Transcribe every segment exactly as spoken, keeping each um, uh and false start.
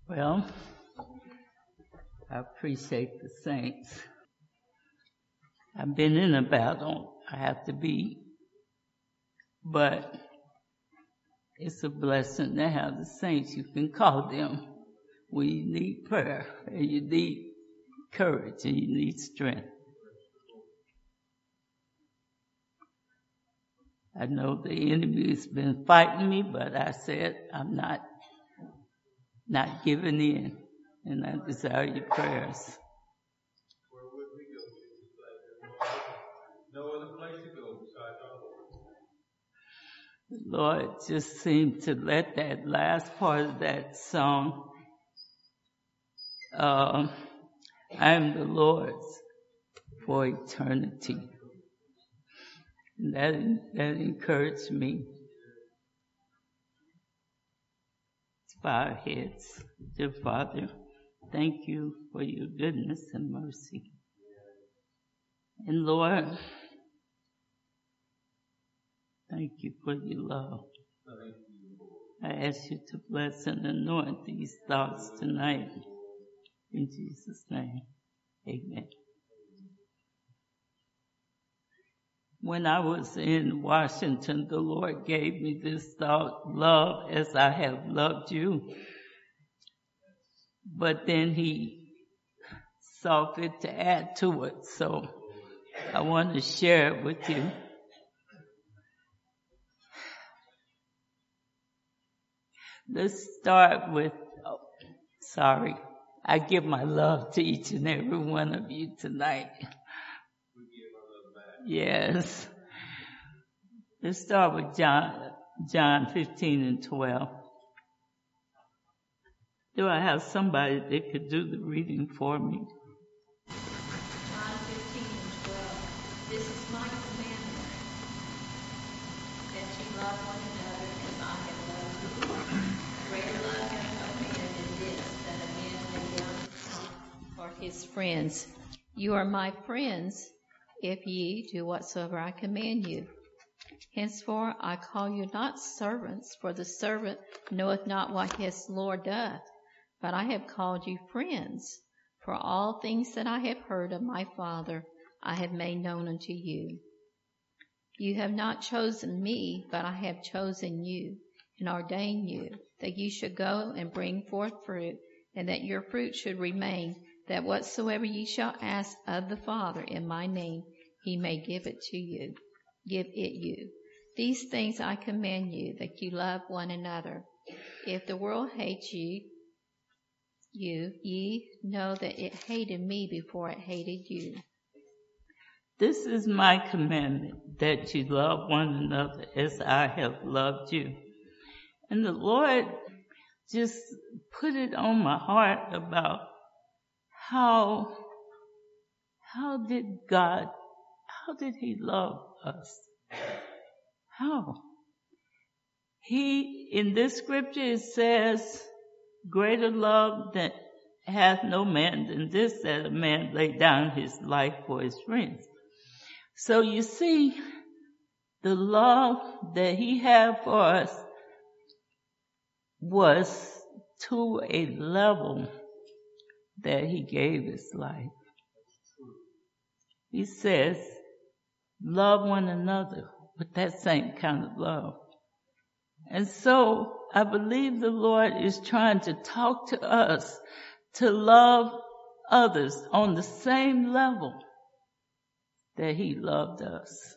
Well, I appreciate the saints. I've been in a battle. I have to be, but it's a blessing to have the saints. You can call them when you need prayer, and you need courage, and you need strength. I know the enemy has been fighting me, but I said I'm not not giving in, and I desire your prayers. Where would we go? No other place to go besides our Lord. The Lord just seemed to let that last part of that song, uh, I am the Lord's for eternity. And that, that encouraged me. Let's bow our heads. Dear Father, thank you for your goodness and mercy. And Lord, thank you for your love. I ask you to bless and anoint these thoughts tonight. In Jesus' name, amen. When I was in Washington, the Lord gave me this thought, love as I have loved you. But then he saw fit to add to it, so I want to share it with you. Let's start with, oh, sorry, I give my love to each and every one of you tonight. Yes. Let's start with John, John fifteen and twelve. Do I have somebody that could do the reading for me? John fifteen and twelve. This is my commandment, that ye love one another as I have loved you. Greater love hath no man than this, that a man lay down his life for his friends. You are my friends, if ye do whatsoever I command you. Henceforth I call you not servants, for the servant knoweth not what his Lord doth, but I have called you friends, for all things that I have heard of my Father I have made known unto you. You have not chosen me, but I have chosen you, and ordained you, that you should go and bring forth fruit, and that your fruit should remain, that whatsoever ye shall ask of the Father in my name, he may give it to you, give it you. These things I command you, that you love one another. If the world hates you, you, ye know that it hated me before it hated you. This is my commandment, that you love one another as I have loved you. And the Lord just put it on my heart about how, how did God, how did he love us? How? He, in this scripture it says, greater love that hath no man than this, that a man lay down his life for his friends. So you see, the love that he had for us was to a level that he gave his life. He says, love one another with that same kind of love. And so I believe the Lord is trying to talk to us to love others on the same level that he loved us.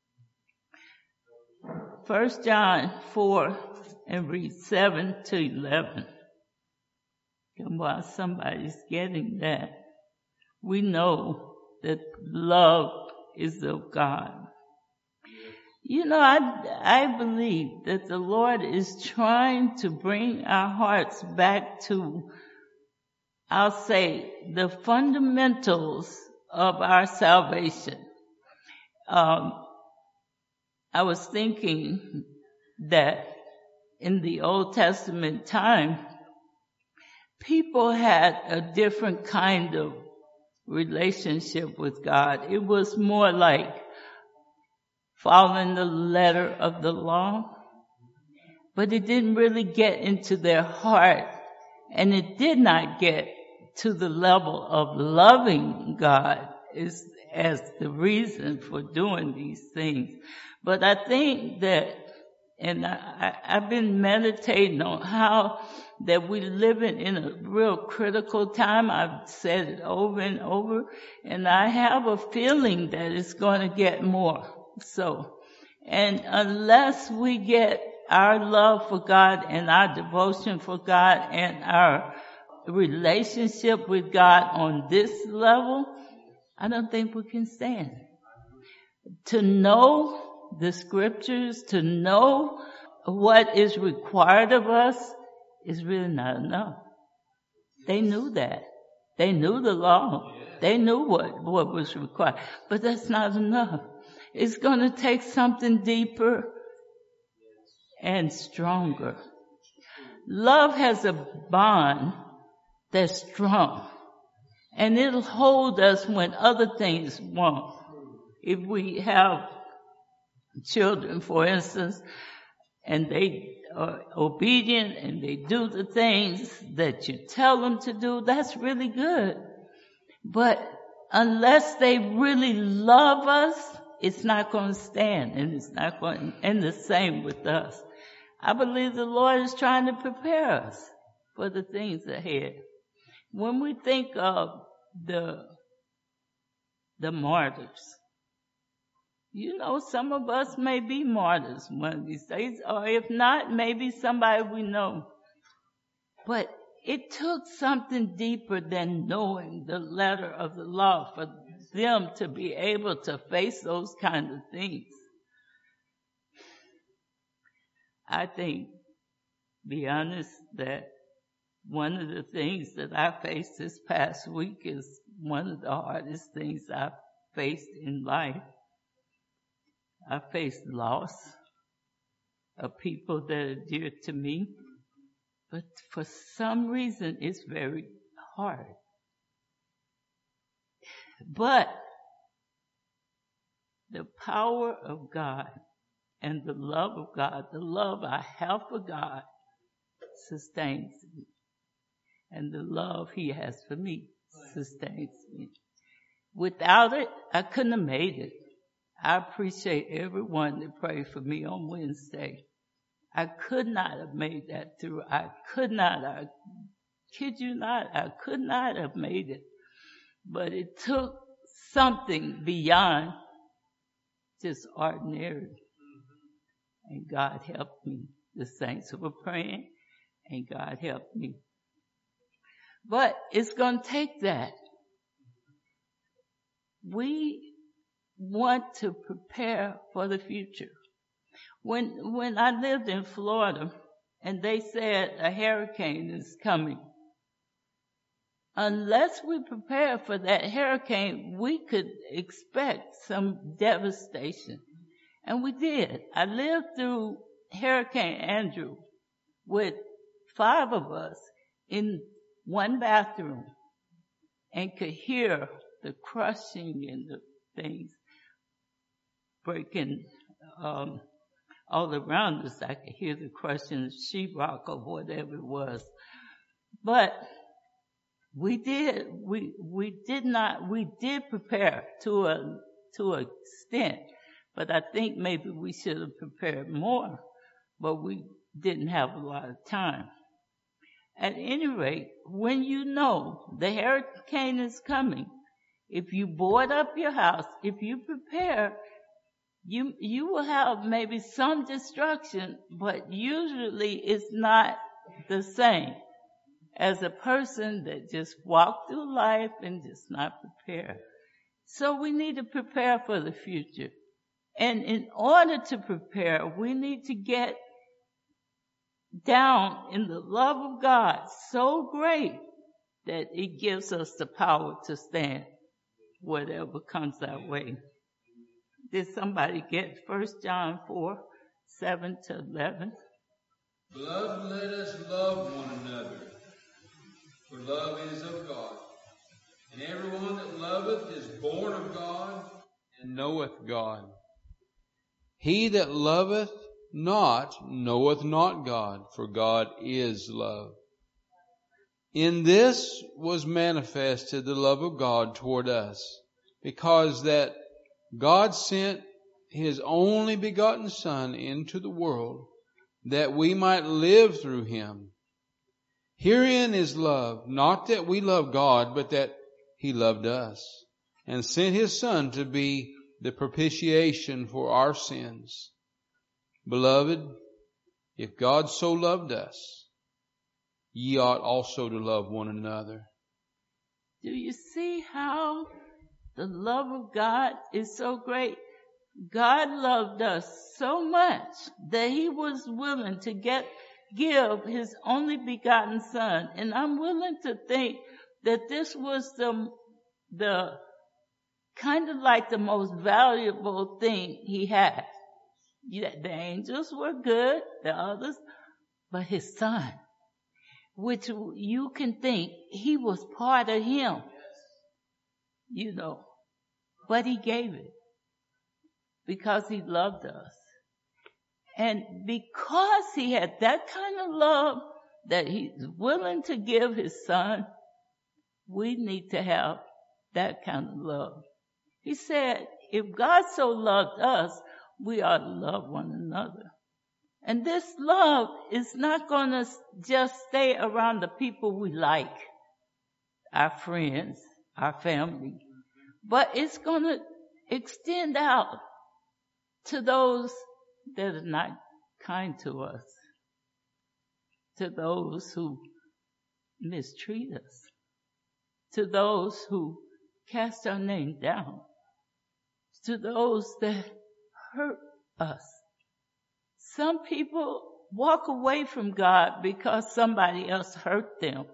First John four and read seven to eleven. And while somebody's getting that, we know that love is of God. You know, I, I believe that the Lord is trying to bring our hearts back to, I'll say, the fundamentals of our salvation. Um, I was thinking that in the Old Testament time, people had a different kind of relationship with God. It was more like following the letter of the law, but it didn't really get into their heart And it did not get to the level of loving God is as the reason for doing these things. But I think that, and I, I've been meditating on how that we're living in a real critical time. I've said it over and over, and I have a feeling that it's going to get more so. And unless we get our love for God and our devotion for God and our relationship with God on this level, I don't think we can stand. To know the scriptures, to know what is required of us is really not enough. They knew that. They knew the law. They knew what, what was required. But that's not enough. It's going to take something deeper and stronger. Love has a bond that's strong. And it'll hold us when other things won't. If we have children, for instance, and they are obedient and they do the things that you tell them to do, that's really good. But unless they really love us, it's not going to stand, and it's not going, and the same with us. I believe the Lord is trying to prepare us for the things ahead. When we think of the, the martyrs, you know, some of us may be martyrs one of these days, or if not, maybe somebody we know. But it took something deeper than knowing the letter of the law for them to be able to face those kind of things. I think, be honest, that one of the things that I faced this past week is one of the hardest things I've faced in life. I faced loss of people that are dear to me, but for some reason it's very hard. But the power of God and the love of God, the love I have for God, sustains me. And the love He has for me sustains me. Without it, I couldn't have made it. I appreciate everyone that prayed for me on Wednesday. I could not have made that through. I could not, I kid you not, I could not have made it. But it took something beyond just ordinary. And God helped me. The saints were praying, and God helped me. But it's going to take that. We want to prepare for the future. When when I lived in Florida and they said a hurricane is coming, unless we prepare for that hurricane, we could expect some devastation. And we did. I lived through Hurricane Andrew with five of us in one bathroom and could hear the crushing and the things breaking um, all around us. I could hear the crushing of sheetrock or whatever it was. But we did, we, we did not, we did prepare to a, to an extent, but I think maybe we should have prepared more, but we didn't have a lot of time. At any rate, when you know the hurricane is coming, if you board up your house, if you prepare, you, you will have maybe some destruction, but usually it's not the same as a person that just walked through life and just not prepared. So we need to prepare for the future. And in order to prepare, we need to get down in the love of God so great that it gives us the power to stand whatever comes our way. Did somebody get First John four, seven to eleven? Beloved, let us love one another, for love is of God. And everyone that loveth is born of God and knoweth God. He that loveth not knoweth not God, for God is love. In this was manifested the love of God toward us, because that God sent His only begotten Son into the world, that we might live through Him. Herein is love, not that we love God, but that He loved us, and sent His Son to be the propitiation for our sins. Beloved, if God so loved us, ye ought also to love one another. Do you see how the love of God is so great? God loved us so much that He was willing to get give His only begotten Son. And I'm willing to think that this was the, the kind of like the most valuable thing He had. Yeah, the angels were good, the others, but His Son, which you can think He was part of Him, you know, but He gave it because He loved us. And because He had that kind of love that He's willing to give His Son, we need to have that kind of love. He said, if God so loved us, we ought to love one another. And this love is not going to just stay around the people we like, our friends, our family, but it's going to extend out to those that are not kind to us, to those who mistreat us, to those who cast our name down, to those that hurt us. Some people walk away from God because somebody else hurt them,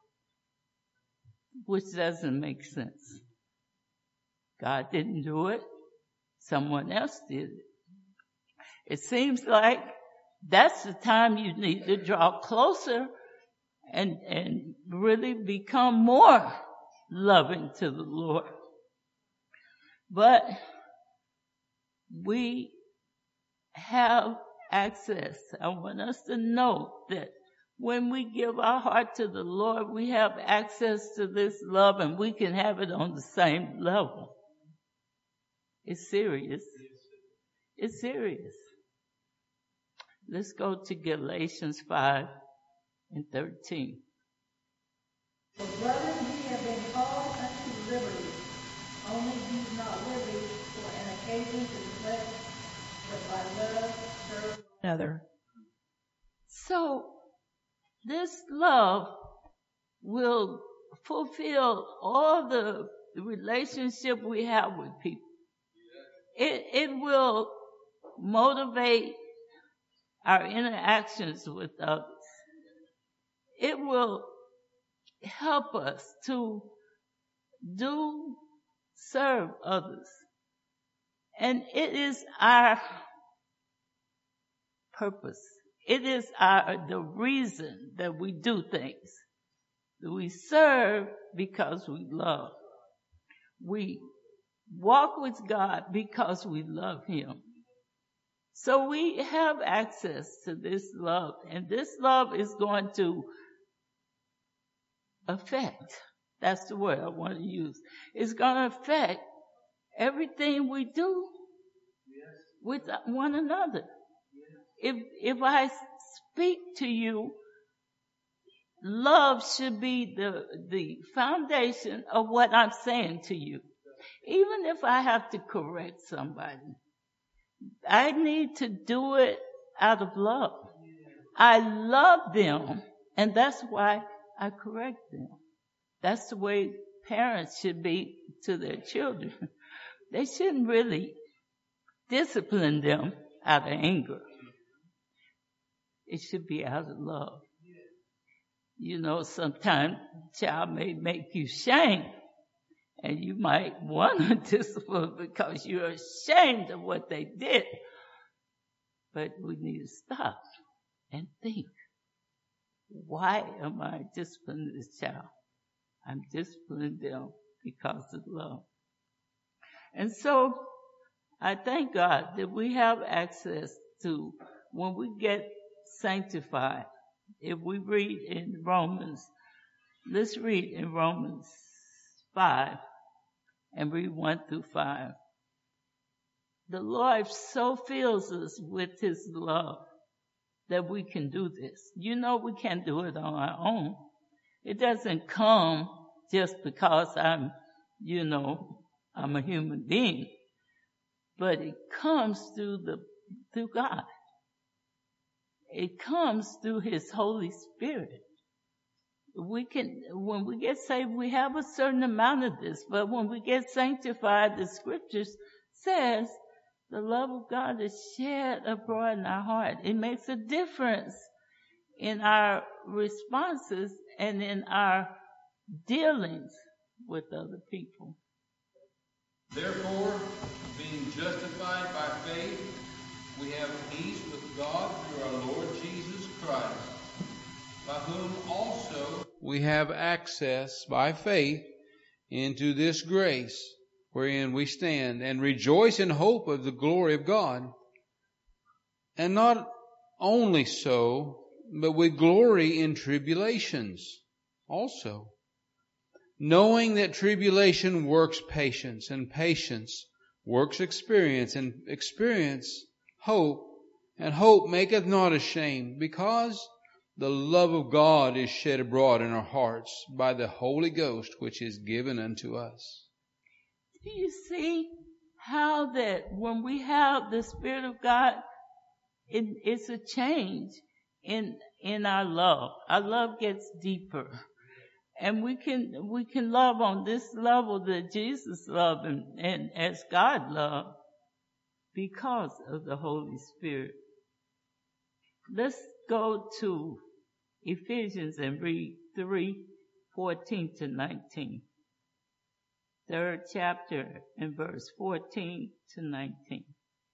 which doesn't make sense. God didn't do it. Someone else did it. It seems like that's the time you need to draw closer and, and really become more loving to the Lord. But we have access. I want us to know that when we give our heart to the Lord, we have access to this love and we can have it on the same level. It's serious. It's serious. Let's go to Galatians five and thirteen. For brethren, ye have been called unto liberty. Only use not liberty for an occasion to the flesh, but by love serve another. So, this love will fulfill all the relationship we have with people. It, it will motivate our interactions with others. It will help us to do, serve others. And it is our purpose. It is our, the reason that we do things. We serve because we love. We walk with God because we love Him. So we have access to this love, and this love is going to affect, that's the word I want to use, it's going to affect everything we do with one another. If, if I speak to you, love should be the, the foundation of what I'm saying to you. Even if I have to correct somebody, I need to do it out of love. I love them, and that's why I correct them. That's the way parents should be to their children. They shouldn't really discipline them out of anger. It should be out of love. You know, sometimes a child may make you shame, and you might want to discipline because you're ashamed of what they did. But we need to stop and think, why am I disciplining this child? I'm disciplining them because of love. And so I thank God that we have access to, when we get sanctified, if we read in Romans Let's read in Romans five and read one through five. The Lord so fills us with his love that we can do this. You know we can't do it on our own. It doesn't come just because I'm, you know, I'm a human being. But it comes through the through God. It comes through his Holy Spirit. We can, when we get saved, we have a certain amount of this, but when we get sanctified, the scriptures says the love of God is shed abroad in our heart. It makes a difference in our responses and in our dealings with other people. Therefore, being justified by faith, we have peace with God through our Lord Jesus Christ, by whom also we have access by faith into this grace wherein we stand, and rejoice in hope of the glory of God. And not only so, but we glory in tribulations also, knowing that tribulation works patience, and patience works experience, and experience hope, and hope maketh not ashamed, because the love of God is shed abroad in our hearts by the Holy Ghost, which is given unto us. Do you see how that when we have the Spirit of God, it, it's a change in in our love. Our love gets deeper. And we can we can love on this level that Jesus loved and, and as God loved because of the Holy Spirit. Let's go to Ephesians and read three, fourteen to nineteen. Third chapter and verse fourteen to nineteen.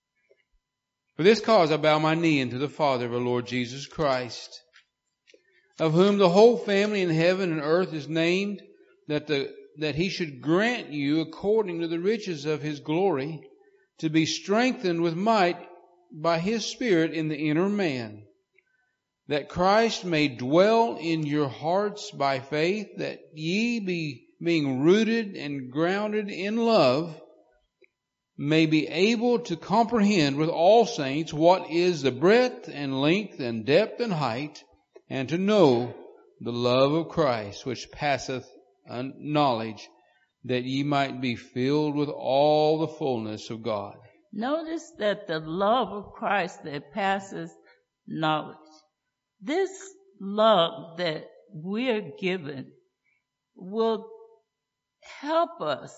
For this cause I bow my knee unto the Father of our Lord Jesus Christ, of whom the whole family in heaven and earth is named, that the that he should grant you, according to the riches of his glory, to be strengthened with might by his Spirit in the inner man, that Christ may dwell in your hearts by faith, that ye be being rooted and grounded in love, may be able to comprehend with all saints what is the breadth and length and depth and height, and to know the love of Christ, which passeth knowledge, that ye might be filled with all the fullness of God. Notice that the love of Christ that passes knowledge. This love that we're given will help us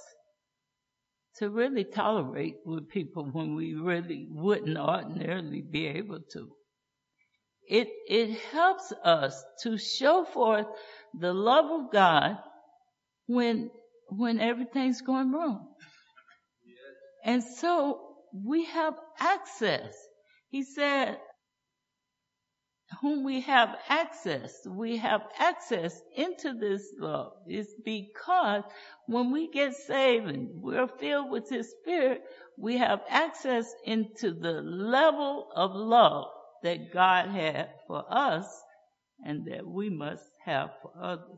to really tolerate with people when we really wouldn't ordinarily be able to. It it helps us to show forth the love of God when when everything's going wrong. And so we have access. He said, whom we have access, we have access into this love. It's because when we get saved and we're filled with his Spirit, we have access into the level of love that God had for us and that we must have for others.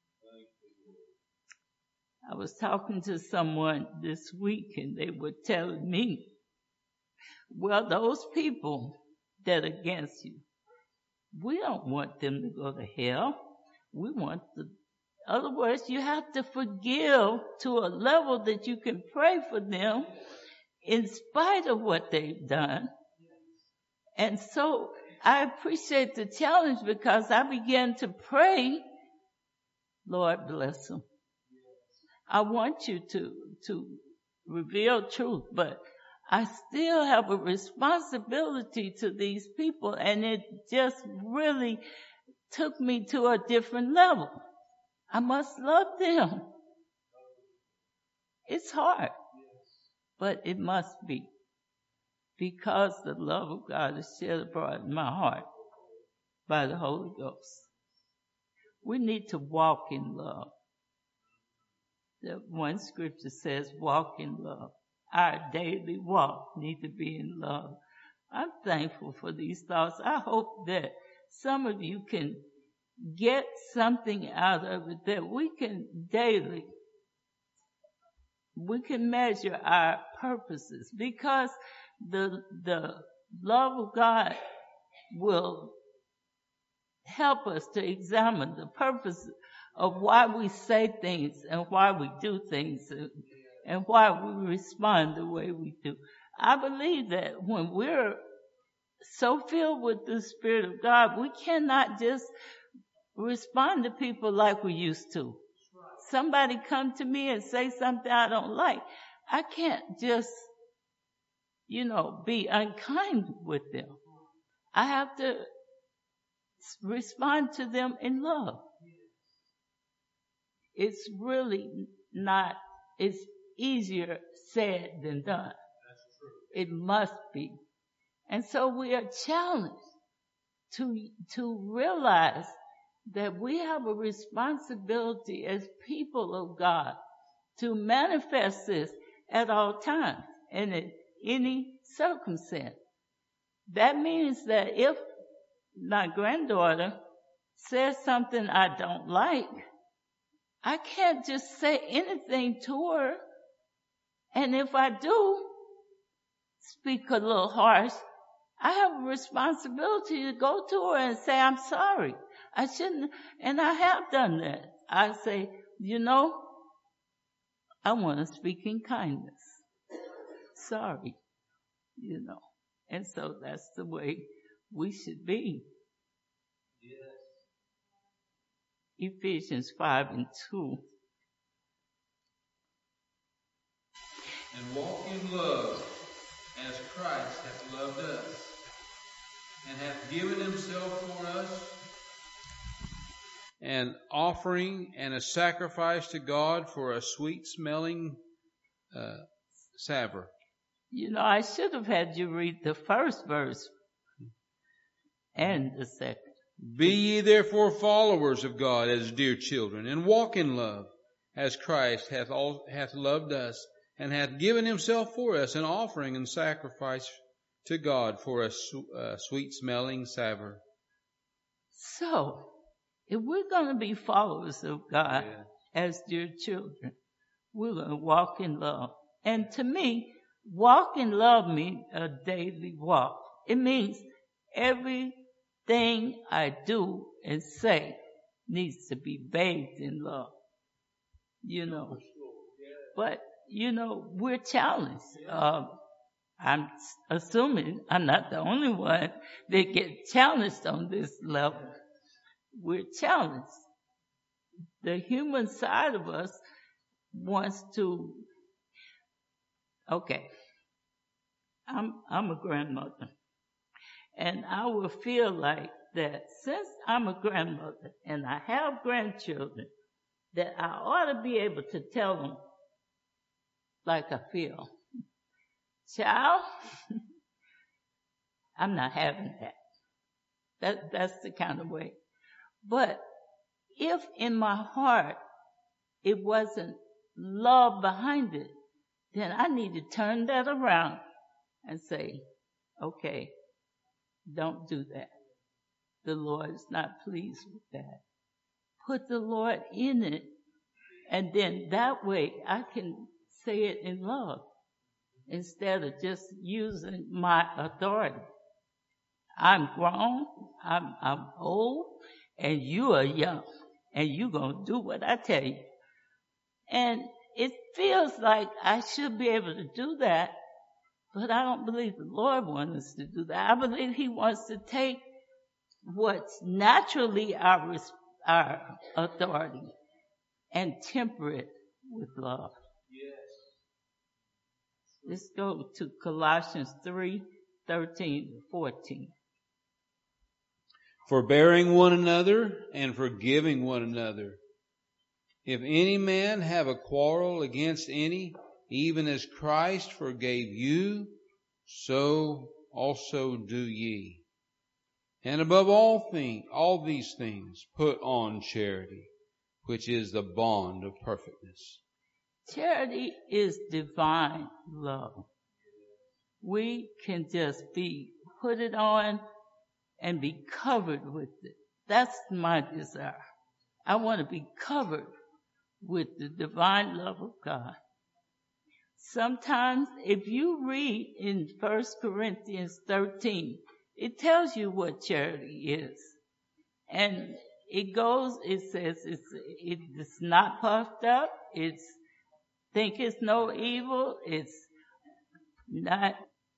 I was talking to someone this week and they were telling me, well, those people that are against you, we don't want them to go to hell. We want the, in other words, you have to forgive to a level that you can pray for them in spite of what they've done. And so I appreciate the challenge because I began to pray, Lord bless them. I want you to, to reveal truth, but I still have a responsibility to these people, and it just really took me to a different level. I must love them. It's hard, but it must be, because the love of God is shed abroad in my heart by the Holy Ghost. We need to walk in love. The one scripture says, walk in love. Our daily walk need to be in love. I'm thankful for these thoughts. I hope that some of you can get something out of it that we can daily, we can measure our purposes, because the the love of God will help us to examine the purpose of why we say things and why we do things and, and why we respond the way we do. I believe that when we're so filled with the Spirit of God, we cannot just respond to people like we used to. Somebody come to me and say something I don't like, I can't just, you know, be unkind with them. I have to respond to them in love. It's really not, it's easier said than done. It must be. And so we are challenged to, to realize that we have a responsibility as people of God to manifest this at all times and in any circumstance. That means that if my granddaughter says something I don't like, I can't just say anything to her. And if I do speak a little harsh, I have a responsibility to go to her and say, I'm sorry. I shouldn't, and I have done that. I say, you know, I want to speak in kindness. Sorry, you know. And so that's the way we should be. Yes. Ephesians five and two. And walk in love, as Christ hath loved us, and hath given himself for us, an offering and a sacrifice to God for a sweet-smelling uh, savor. You know, I should have had you read the first verse and the second. Be ye therefore followers of God as dear children, and walk in love, as Christ hath all, hath loved us, and hath given himself for us, an offering and sacrifice to God for a, a sweet-smelling savor. So, if we're going to be followers of God Yeah. as dear children, we're going to walk in love. And to me, walk in love means a daily walk. It means everything I do and say needs to be bathed in love. You know. But, you know, we're challenged. Uh, I'm assuming I'm not the only one that gets challenged on this level. We're challenged. The human side of us wants to, okay, I'm, I'm a grandmother. And I will feel like that since I'm a grandmother and I have grandchildren, that I ought to be able to tell them like I feel. Child, I'm not having that. That, that's the kind of way. But if in my heart it wasn't love behind it, then I need to turn that around and say, okay, don't do that. The Lord is not pleased with that. Put the Lord in it, and then that way I can say it in love instead of just using my authority. I'm grown, I'm, I'm old, and you are young, and you're going to do what I tell you. And it feels like I should be able to do that, but I don't believe the Lord wants us to do that. I believe he wants to take what's naturally our, our authority and temper it with love. Yes. Let's go to Colossians three, thirteen to fourteen. Forbearing one another and forgiving one another. If any man have a quarrel against any, even as Christ forgave you, so also do ye. And above all things, all these things, put on charity, which is the bond of perfectness. Charity is divine love. We can just be, put it on and be covered with it. That's my desire. I want to be covered with the divine love of God. Sometimes if you read in First Corinthians thirteen, it tells you what charity is. And it goes, it says it's, it's not puffed up, it's think it's no evil, it's not,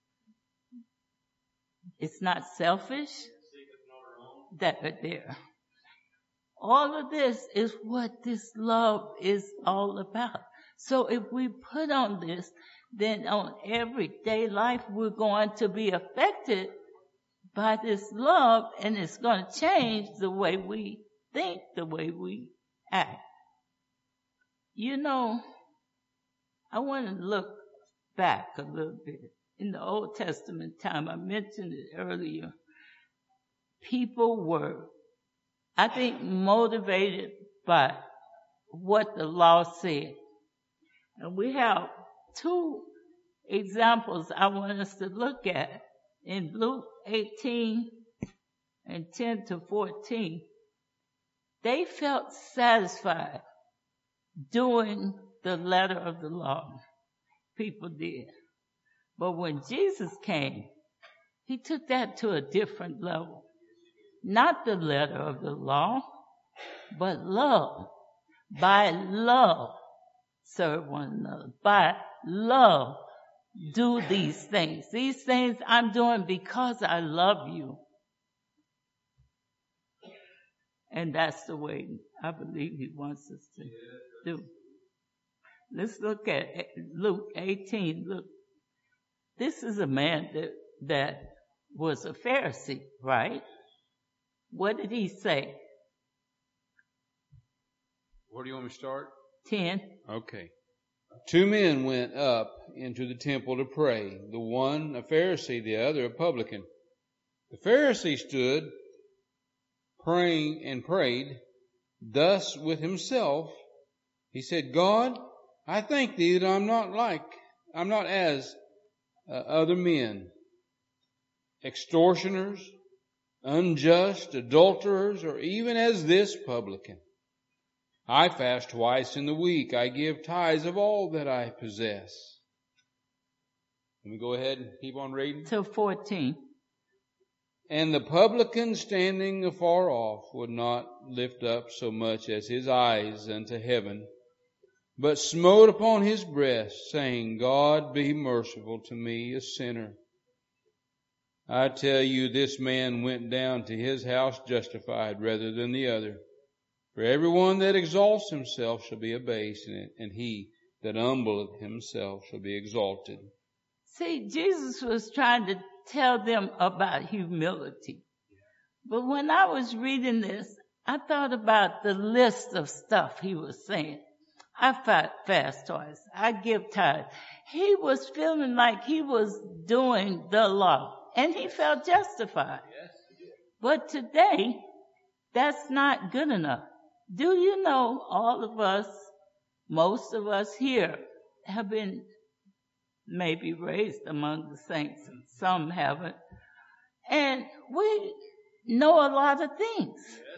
it's not selfish, that are there. All of this is what this love is all about. So if we put on this, then on everyday life, we're going to be affected by this love, and it's going to change the way we think, the way we act. You know, I want to look back a little bit. In the Old Testament time, I mentioned it earlier, people were, I think, motivated by what the law said. And we have two examples I want us to look at in Luke eighteen and ten to fourteen. They felt satisfied doing the letter of the law. People did. But when Jesus came, he took that to a different level. Not the letter of the law, but love. By love, serve one another. By love, do these things. These things I'm doing because I love you. And that's the way I believe he wants us to do. Let's look at Luke eighteen. Look, this is a man that, that was a Pharisee, right? What did he say? Where do you want me to start? Ten. Okay. Two men went up into the temple to pray, the one a Pharisee, the other a publican. The Pharisee stood praying and prayed thus with himself. He said, God, I thank thee that I'm not like, I'm not as uh, other men, extortioners, unjust, adulterers, or even as this publican. I fast twice in the week. I give tithes of all that I possess. Let me go ahead and keep on reading. Till fourteen. And the publican standing afar off would not lift up so much as his eyes unto heaven, but smote upon his breast, saying, God, be merciful to me, a sinner. I tell you, this man went down to his house justified rather than the other. For everyone that exalts himself shall be abased, and he that humbleth himself shall be exalted. See, Jesus was trying to tell them about humility. But when I was reading this, I thought about the list of stuff he was saying. I fast twice. I give tithes. He was feeling like he was doing the law, and he felt justified. But today, that's not good enough. Do you know all of us, most of us here, have been maybe raised among the saints, and some haven't. And we know a lot of things.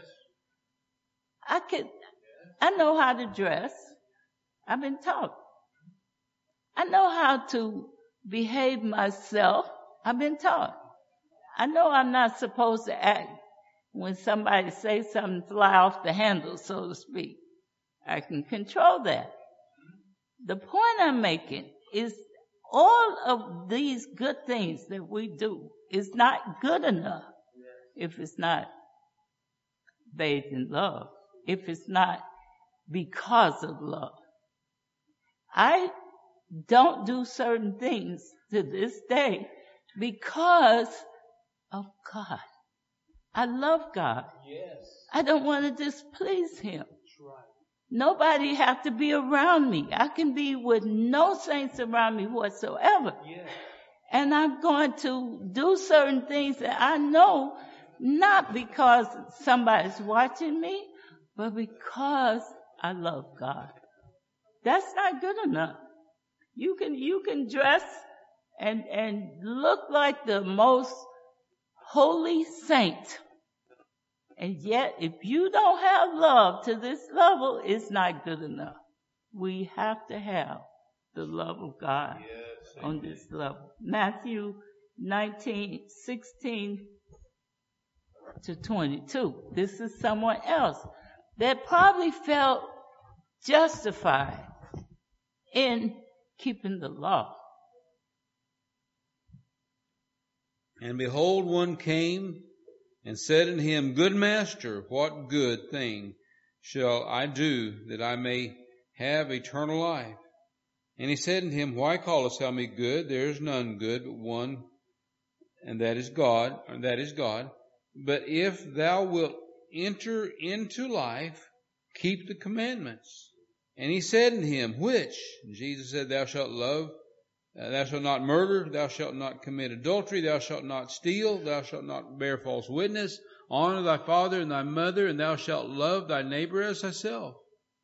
I could, I know how to dress. I've been taught. I know how to behave myself. I've been taught. I know I'm not supposed to act when somebody says something, fly off the handle, so to speak. I can control that. The point I'm making is all of these good things that we do is not good enough if it's not bathed in love, if it's not because of love. I don't do certain things to this day because of God. I love God. Yes. I don't want to displease him. That's right. Nobody have to be around me. I can be with no saints around me whatsoever. Yes. And I'm going to do certain things that I know not because somebody's watching me, but because I love God. That's not good enough. You can, you can dress and, and look like the most holy saint. And yet, if you don't have love to this level, it's not good enough. We have to have the love of God Yes, on this level. Matthew nineteen, sixteen to twenty-two. This is someone else that probably felt justified in keeping the law. And behold, one came and said unto him, Good master, what good thing shall I do that I may have eternal life? And he said unto him, Why callest thou me good? There is none good but one, and that is God, or that is God. But if thou wilt enter into life, keep the commandments. And he said unto him, Which? And Jesus said, Thou shalt love, uh, thou shalt not murder, thou shalt not commit adultery, thou shalt not steal, thou shalt not bear false witness, honor thy father and thy mother, and thou shalt love thy neighbor as thyself.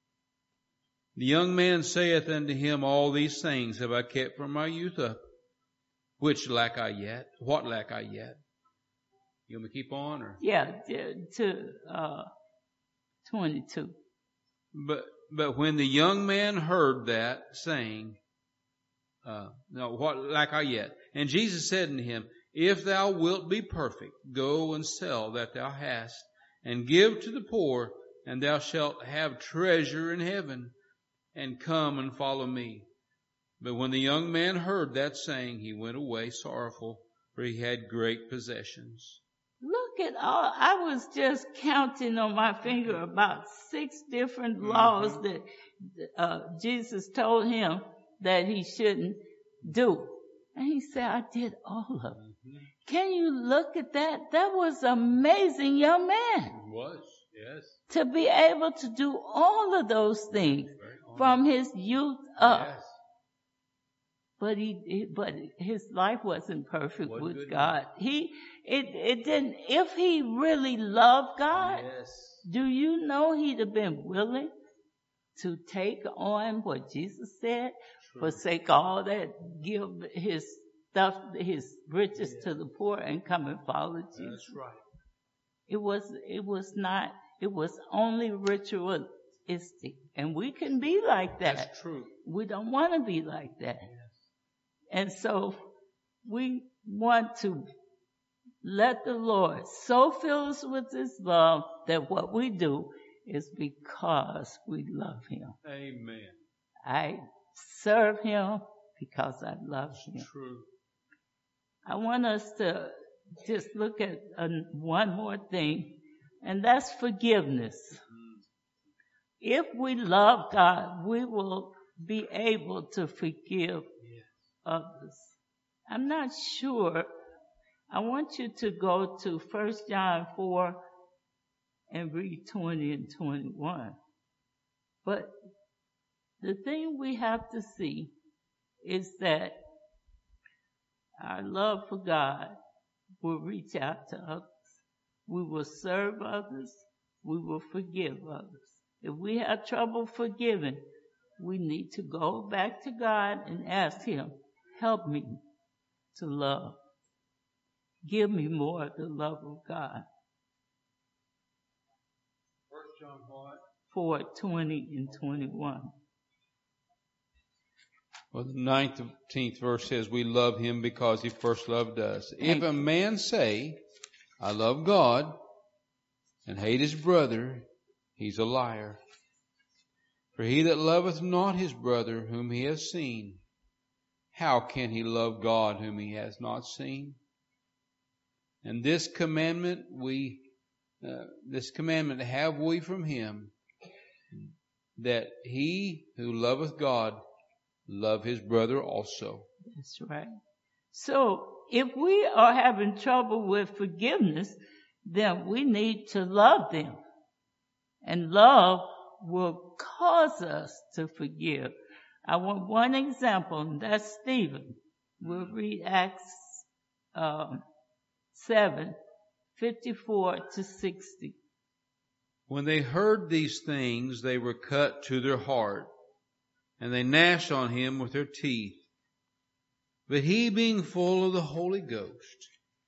The young man saith unto him, All these things have I kept from my youth up. Which lack I yet? What lack I yet? You want me to keep on? Or? Yeah, to uh, twenty-two. But but when the young man heard that, saying, uh, no, what lack I yet? And Jesus said unto him, If thou wilt be perfect, go and sell that thou hast, and give to the poor, and thou shalt have treasure in heaven, and come and follow me. But when the young man heard that saying, he went away sorrowful, for he had great possessions. Look at all, I was just counting on my finger about six different mm-hmm. laws that uh, Jesus told him that he shouldn't do. And he said, I did all of them. Mm-hmm. Can you look at that? That was an amazing young man. It was, yes. To be able to do all of those things from his youth up. Yes. But he, but his life wasn't perfect what with God. He, it, it didn't, if he really loved God, yes. Do you know he'd have been willing to take on what Jesus said? True. Forsake all that, give his stuff, his riches yeah. to the poor and come and follow Jesus. That's right. It was, it was not, it was only ritualistic. And we can be like that. That's true. We don't want to be like that. Yes. And so we want to let the Lord so fill us with His love that what we do is because we love Him. Amen. I serve Him because I love Him. True. I want us to just look at uh, one more thing, and that's forgiveness. Mm-hmm. If we love God, we will be able to forgive others. I'm not sure. I want you to go to First John four and read twenty and twenty-one. But the thing we have to see is that our love for God will reach out to others. We will serve others. We will forgive others. If we have trouble forgiving, we need to go back to God and ask Him, help me to love. Give me more of the love of God. First John what? four, twenty and twenty-one. Well, the nineteenth verse says, we love Him because He first loved us. If a man say, I love God, and hate his brother, he's a liar. For he that loveth not his brother whom he has seen, how can he love God whom he has not seen? And this commandment we, uh, this commandment have we from Him, that he who loveth God love his brother also. That's right. So if we are having trouble with forgiveness, then we need to love them. And love will cause us to forgive. I want one example, and that's Stephen. We'll read Acts um, seven, fifty-four to sixty. When they heard these things, they were cut to their heart, and they gnashed on him with their teeth. But he, being full of the Holy Ghost,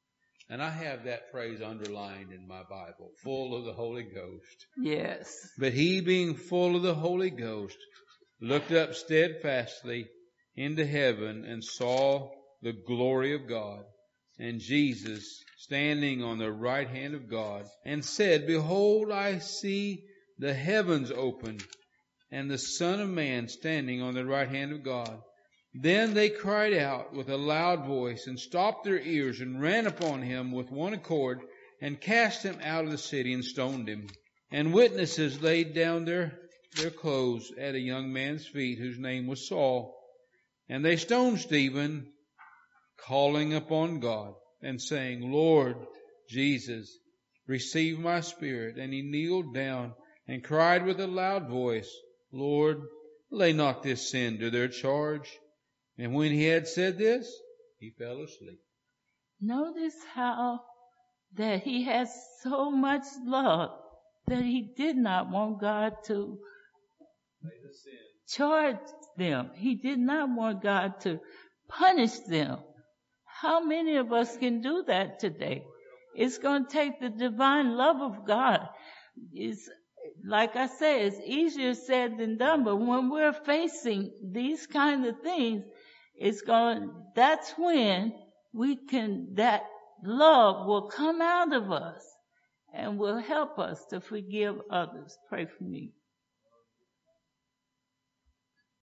And I have that phrase underlined in my Bible, full of the Holy Ghost. Yes. But he, being full of the Holy Ghost, looked up steadfastly into heaven and saw the glory of God and Jesus standing on the right hand of God, and said, Behold, I see the heavens opened, and the Son of Man standing on the right hand of God. Then they cried out with a loud voice, and stopped their ears, and ran upon him with one accord, and cast him out of the city, and stoned him. And witnesses laid down their, their clothes at a young man's feet, whose name was Saul. And they stoned Stephen, calling upon God, and saying, Lord Jesus, receive my spirit. And he kneeled down, and cried with a loud voice, Lord, lay not this sin to their charge. And when he had said this, he fell asleep. Notice how that he has so much love that he did not want God to charge them. He did not want God to punish them. How many of us can do that today? It's going to take the divine love of God. It's, like I said, it's easier said than done, but when we're facing these kind of things, it's going, that's when we can, that love will come out of us and will help us to forgive others. Pray for me.